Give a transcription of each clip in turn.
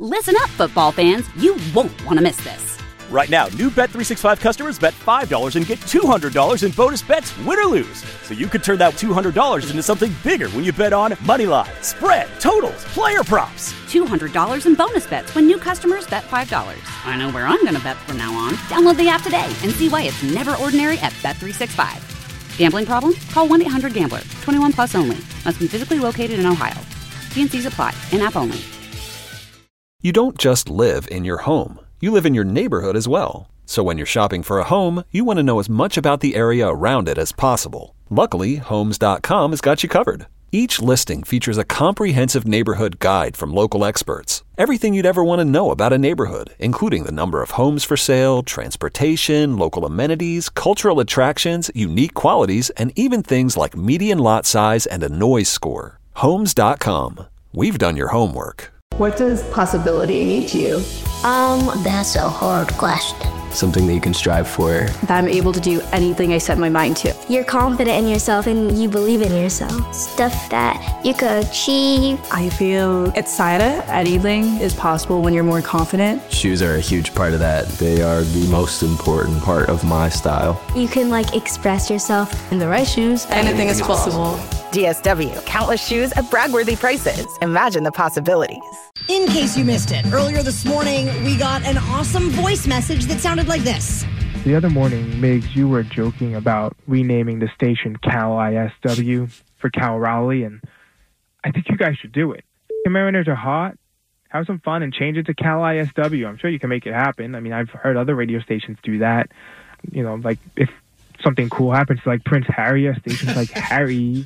Listen up, football fans. You won't want to miss this. Right now, new Bet365 customers bet $5 and get $200 in bonus bets, win or lose. So you could turn that $200 into something bigger when you bet on money line, spread, totals, player props. $200 in bonus bets when new customers bet $5. I know where I'm going to bet from now on. Download the app today and see why it's never ordinary at Bet365. Gambling problem? Call 1-800-GAMBLER. 21 plus only. Must be physically located in Ohio. T&Cs apply. In-app only. You don't just live in your home. You live in your neighborhood as well. So when you're shopping for a home, you want to know as much about the area around it as possible. Luckily, Homes.com has got you covered. Each listing features a comprehensive neighborhood guide from local experts. Everything you'd ever want to know about a neighborhood, including the number of homes for sale, transportation, local amenities, cultural attractions, unique qualities, and even things like median lot size and a noise score. Homes.com. We've done your homework. What does possibility mean to you? That's a hard question. Something that you can strive for. That I'm able to do anything I set my mind to. You're confident in yourself and you believe in yourself. Stuff that you could achieve. I feel excited. Anything is possible when you're more confident. Shoes are a huge part of that. They are the most important part of my style. You can express yourself. In the right shoes, anything is possible. DSW, countless shoes at brag-worthy prices. Imagine the possibilities. In case you missed it, earlier this morning, we got an awesome voice message that sounded like this. The other morning, Migs, you were joking about renaming the station Cal ISW for Cal Raleigh, and I think you guys should do it. The Mariners are hot. Have some fun and change it to Cal ISW. I'm sure you can make it happen. I mean, I've heard other radio stations do that. You know, if something cool happens to Prince Harry, or stations like Harry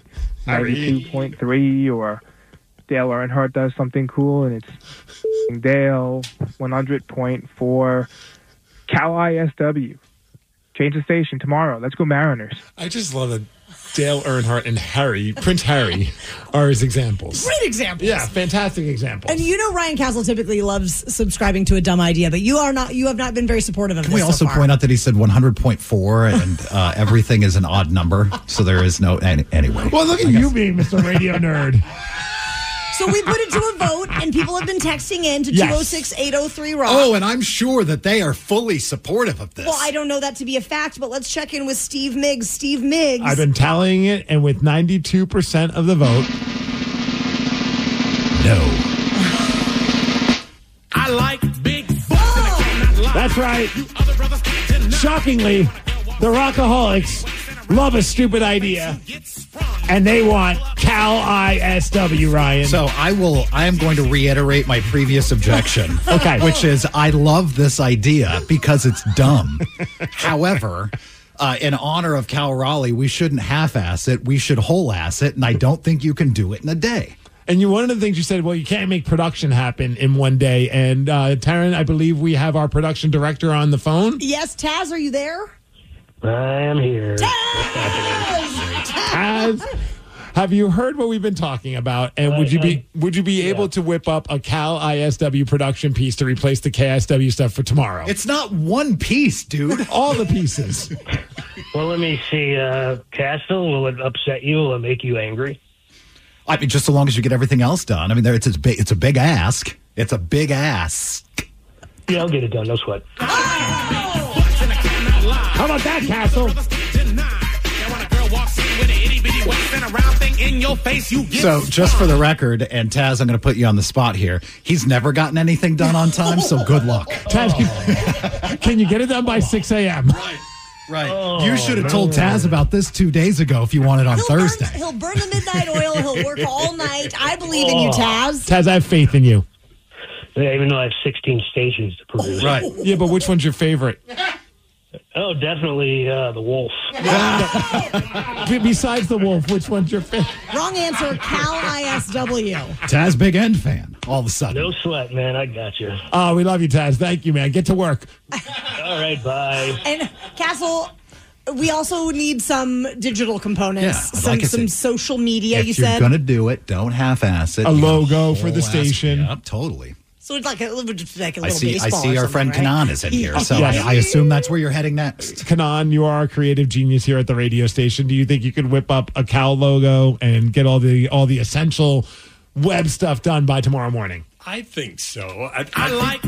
92.3, or Dale Earnhardt does something cool and it's Dale 100.4 Cal ISW. Change the station tomorrow. Let's go Mariners. I just love that Dale Earnhardt and Prince Harry are his examples. Great examples. Yeah, fantastic examples. And Ryan Castle typically loves subscribing to a dumb idea, but you have not been very supportive of this. Can we also point out that he said 100.4 and everything is an odd number, so there is no anyway. Well, look at you being Mr. Radio Nerd. So we put it to a vote, and people have been texting in to 206-803-ROCK. Oh, and I'm sure that they are fully supportive of this. Well, I don't know that to be a fact, but let's check in with Steve Miggs. Steve Miggs. I've been tallying it, and with 92% of the vote, no. I like big butts. That's right. Shockingly, the Rockaholics love a stupid idea. And they want Cal ISW, Ryan. So I am going to reiterate my previous objection. Okay. Which is, I love this idea because it's dumb. However, in honor of Cal Raleigh, we shouldn't half-ass it. We should whole-ass it, and I don't think you can do it in a day. And one of the things you said, well, you can't make production happen in one day. And Taryn, I believe we have our production director on the phone. Yes, Taz, are you there? I am here. Taz, have you heard what we've been talking about? And would you be able to whip up a Cal ISW production piece to replace the KSW stuff for tomorrow? It's not one piece, dude. All the pieces. Well, let me see. Castle, will it upset you? Will it make you angry? I mean, just so long as you get everything else done. I mean, it's a big ask. It's a big ask. Yeah, I'll get it done. No sweat. How about that, Castle? So, just for the record, and Taz, I'm going to put you on the spot here. He's never gotten anything done on time, so good luck. Taz, can you get it done by 6 a.m.? Right. Oh, you should have told Taz about this 2 days ago if you wanted on Thursday. He'll burn the midnight oil. He'll work all night. I believe in you, Taz. Taz, I have faith in you. Yeah, even though I have 16 stations to produce. Right. Yeah, but which one's your favorite? Oh, definitely the Wolf. Besides the Wolf, which one's your favorite? Wrong answer, Cal ISW. Taz, Big End fan, all of a sudden. No sweat, man. I got you. Oh, we love you, Taz. Thank you, man. Get to work. All right, bye. And Castle, we also need some digital components, some social media, if you said. If you're going to do it, don't half-ass it. A logo for the station. Yep, totally. So it's like a little baseball. I see our friend Kanan is in here, so yes. I assume that's where you're heading next. Kanan, you are a creative genius here at the radio station. Do you think you could whip up a Cal logo and get all the essential web stuff done by tomorrow morning? I think so. I like.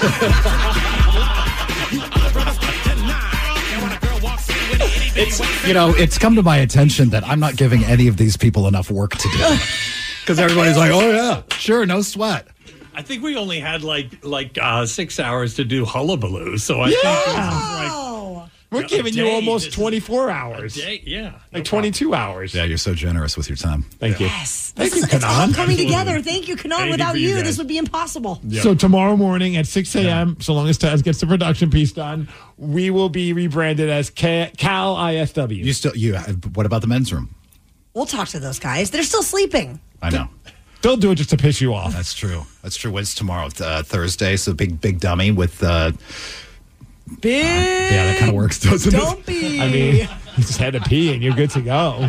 It's come to my attention that I'm not giving any of these people enough work to do. Because everybody's like, oh, yeah, sure, no sweat. I think we only had like 6 hours to do hullabaloo. So I think this is like. We're giving you almost 24 hours. Yeah. Like 22 hours. Yeah, you're so generous with your time. Thank you. Yes. Thank you, It's all Kanan. coming together. Thank you, Kanan. Thank you Without for you you, guys. this would be impossible. Yep. So tomorrow morning at 6 a.m., so long as Taz gets the production piece done, we will be rebranded as Cal ISW. What about the men's room? We'll talk to those guys. They're still sleeping. I know. They'll do it just to piss you off. That's true. When's tomorrow? Thursday, so big dummy with... Big. Yeah, that kind of works, doesn't it? Don't be. I mean, you just had to pee and you're good to go.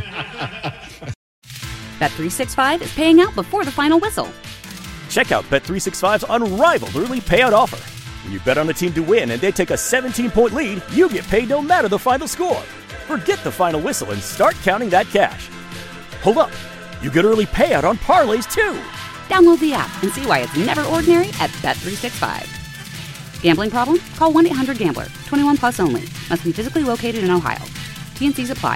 Bet365 is paying out before the final whistle. Check out Bet365's unrivaled early payout offer. When you bet on a team to win and they take a 17-point lead, you get paid no matter the final score. Forget the final whistle and start counting that cash. Hold up. You get early payout on parlays, too. Download the app and see why it's never ordinary at Bet365. Gambling problem? Call 1-800-GAMBLER. 21 plus only. Must be physically located in Ohio. T&Cs apply.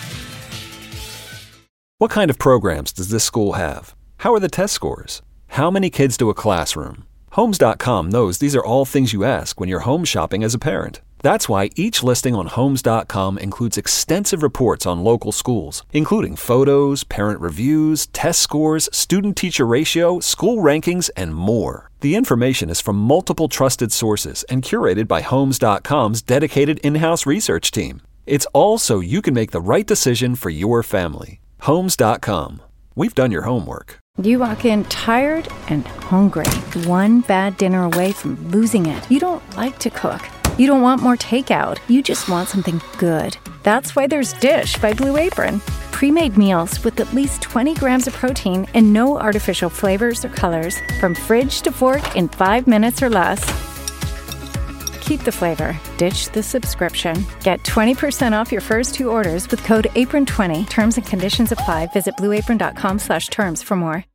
What kind of programs does this school have? How are the test scores? How many kids do a classroom? Homes.com knows these are all things you ask when you're home shopping as a parent. That's why each listing on Homes.com includes extensive reports on local schools, including photos, parent reviews, test scores, student-teacher ratio, school rankings, and more. The information is from multiple trusted sources and curated by Homes.com's dedicated in-house research team. It's all so you can make the right decision for your family. Homes.com. We've done your homework. You walk in tired and hungry, one bad dinner away from losing it. You don't like to cook. You don't want more takeout. You just want something good. That's why there's Dish by Blue Apron. Pre-made meals with at least 20 grams of protein and no artificial flavors or colors. From fridge to fork in 5 minutes or less. Keep the flavor. Ditch the subscription. Get 20% off your first 2 orders with code APRON20. Terms and conditions apply. Visit blueapron.com/terms for more.